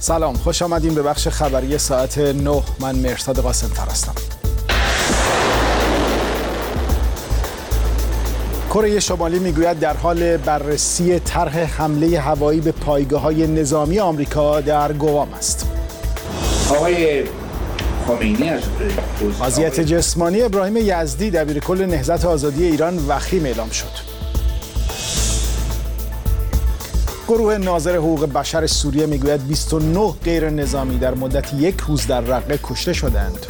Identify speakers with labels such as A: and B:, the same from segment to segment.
A: سلام، خوش آمدین به بخش خبری ساعت 9. من مهرزاد قاسم‌فر هستم. کره شمالی میگوید در حال بررسی طرح حمله هوایی به پایگاه‌های نظامی آمریکا در گوام است.
B: آقای خمینی از
A: وضعیت جسمانی ابراهیم یزدی دبیرکل نهضت آزادی ایران وخیم اعلام شد. گروه ناظر حقوق بشر سوریه میگوید 29 غیر نظامی در مدت یک روز در رقه کشته شدند.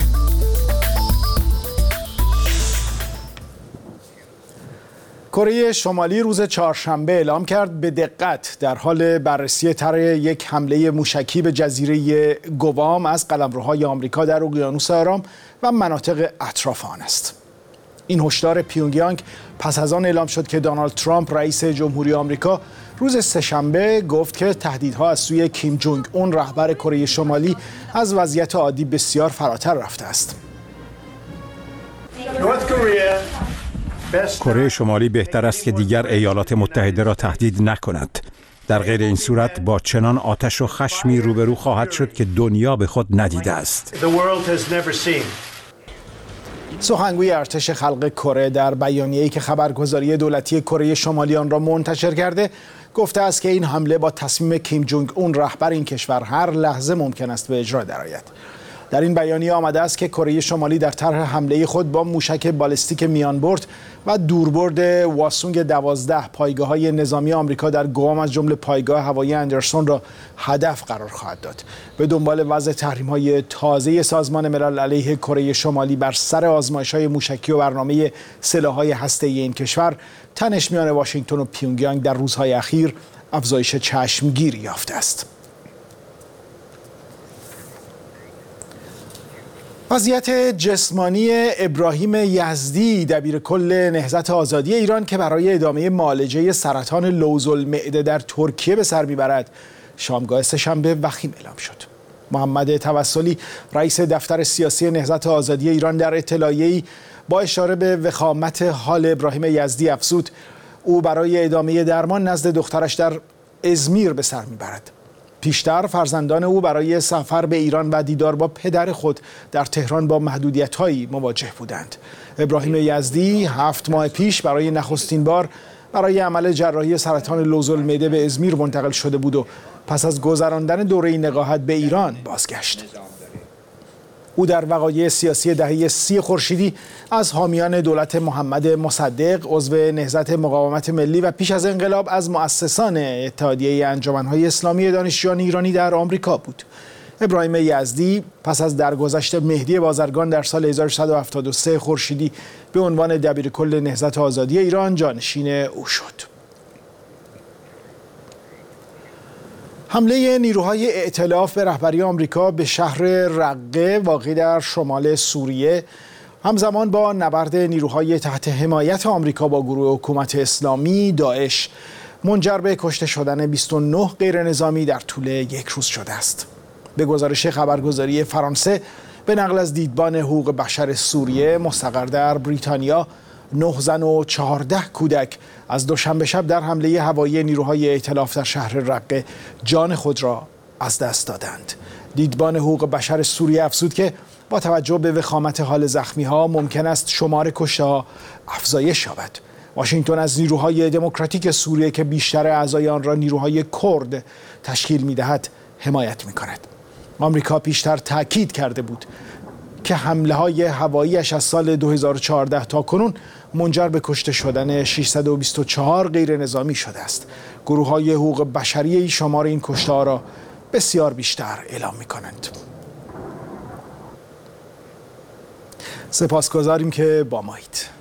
A: کره شمالی روز چهارشنبه اعلام کرد به دقت در حال بررسی طرح یک حمله موشکی به جزیره گوام از قلمروهای آمریکا در اقیانوس آرام و مناطق اطراف آن است. این هشدار پیونگیانگ پس از آن اعلام شد که دونالد ترامپ رئیس جمهوری آمریکا روز سه‌شنبه گفت که تهدیدها از سوی کیم جونگ اون رهبر کره شمالی از وضعیت عادی بسیار فراتر رفته است.
C: کره شمالی بهتر است که دیگر ایالات متحده را تهدید نکند. در غیر این صورت با چنان آتش و خشمی روبرو خواهد شد که دنیا به خود ندیده است.
A: سخنگوی ارتش خلق کره در بیانیه‌ای که خبرگزاری دولتی کره شمالی آن را منتشر کرده گفته است که این حمله با تصمیم کیم جونگ اون رهبر این کشور هر لحظه ممکن است به اجرا درآید. در این بیانیه آمده است که کره شمالی در طرح حمله خود با موشک بالستیک میانبرد و دوربرد واسونگ 12 پایگاه‌های نظامی آمریکا در گوام از جمله پایگاه هوایی اندرسون را هدف قرار خواهد داد. به دنبال وضع تحریم‌های تازه سازمان ملل علیه کره شمالی بر سر آزمایش‌های موشکی و برنامه سلاح‌های هسته‌ای این کشور، تنش میان واشنگتن و پیونگیانگ در روزهای اخیر افزایش چشمگیری یافته است. وضعیت جسمانی ابراهیم یزدی دبیرکل نهضت آزادی ایران که برای ادامه معالجه سرطان لوزالمعده در ترکیه به سر میبرد شامگاه سه‌شنبه وخیم اعلام شد. محمد توسلی رئیس دفتر سیاسی نهضت آزادی ایران در اطلاعیه‌ای با اشاره به وخامت حال ابراهیم یزدی افزود او برای ادامه درمان نزد دخترش در ازمیر به سر میبرد. پیشتر فرزندان او برای سفر به ایران و دیدار با پدر خود در تهران با محدودیت‌هایی مواجه بودند. ابراهیم یزدی 7 ماه پیش برای نخستین بار برای عمل جراحی سرطان لوزالمعده به ازمیر منتقل شده بود و پس از گذراندن دوره نقاهت به ایران بازگشت. او در وقایع سیاسی دهه 30 خورشیدی از حامیان دولت محمد مصدق عضو نهضت مقاومت ملی و پیش از انقلاب از مؤسسان اتحادیه انجمن‌های اسلامی دانشجویان ایرانی در آمریکا بود. ابراهیم یزدی پس از درگذشت مهدی بازرگان در سال 1173 خورشیدی به عنوان دبیرکل نهضت آزادی ایران جانشین او شد. حمله نیروهای ائتلاف به رهبری آمریکا به شهر رقه واقع در شمال سوریه همزمان با نبرد نیروهای تحت حمایت آمریکا با گروه حکومت اسلامی داعش منجر به کشته شدن 29 غیر نظامی در طول یک روز شده است. به گزارش خبرگزاری فرانسه به نقل از دیدبان حقوق بشر سوریه مستقر در بریتانیا 9 زن و 14 کودک از دوشنبه شب در حمله هوایی نیروهای ائتلاف در شهر رقه جان خود را از دست دادند. دیدبان حقوق بشر سوریه افزود که با توجه به وخامت حال زخمی‌ها ممکن است شمار کشته‌ها افزایش یابد. واشنگتن از نیروهای دموکراتیک سوریه که بیشتر اعضای آن را نیروهای کرد تشکیل می‌دهد حمایت می‌کند. آمریکا پیشتر تاکید کرده بود که حمله‌های هوایی‌اش از سال 2014 تا کنون منجر به کشته شدن 624 غیر نظامی شده است. گروه‌های حقوق بشری شمار این کشته‌ها را بسیار بیشتر اعلام می‌کنند. سپاسگزاریم که با مایید.